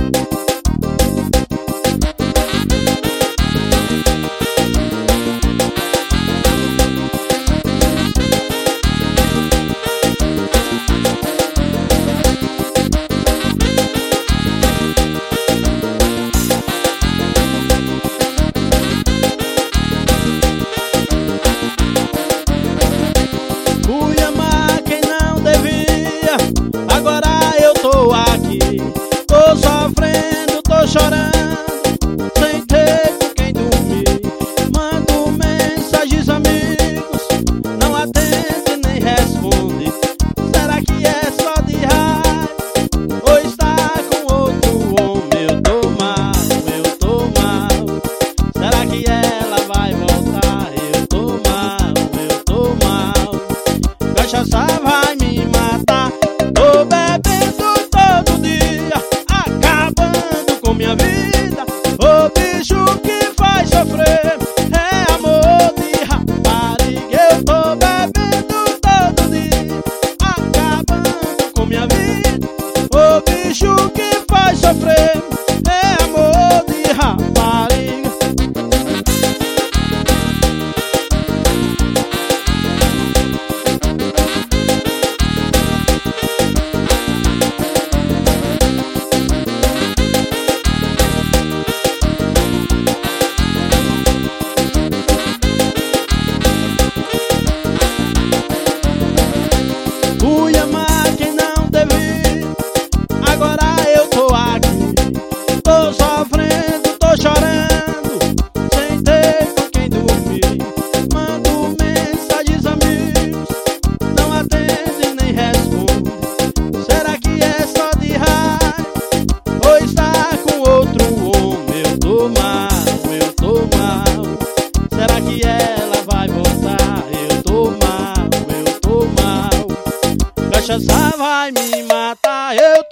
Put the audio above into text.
Fui amar quem não devia, agora eu tô aqui. Tô sofrendo, tô chorando, sem ter com quem dormir. Mando mensagens amigos, não atende nem responde. Será que é só de raiva ou está com outro homem? Eu tô mal, eu tô mal. Será que ela vai voltar? Eu tô mal, eu tô mal. Cachaça vai me matar. Tô bebendo todo dia, acabando com minha vida. O bicho que faz sofrer é amor de rapariga. Eu tô bebendo todo dia, acabando com minha vida. O bicho que faz sofrer é amor de rapariga. Fui amar quem não devia, agora eu tô aqui. Tô sofrendo, tô chorando, sem ter com quem dormir. Mando mensagens amigos, não atende nem responde. Será que é só de raiva ou está com outro homem? Eu tô mal, eu tô mal. Será que ela vai voltar? Eu tô mal, eu tô mal. Cachaça vai me matar. Eu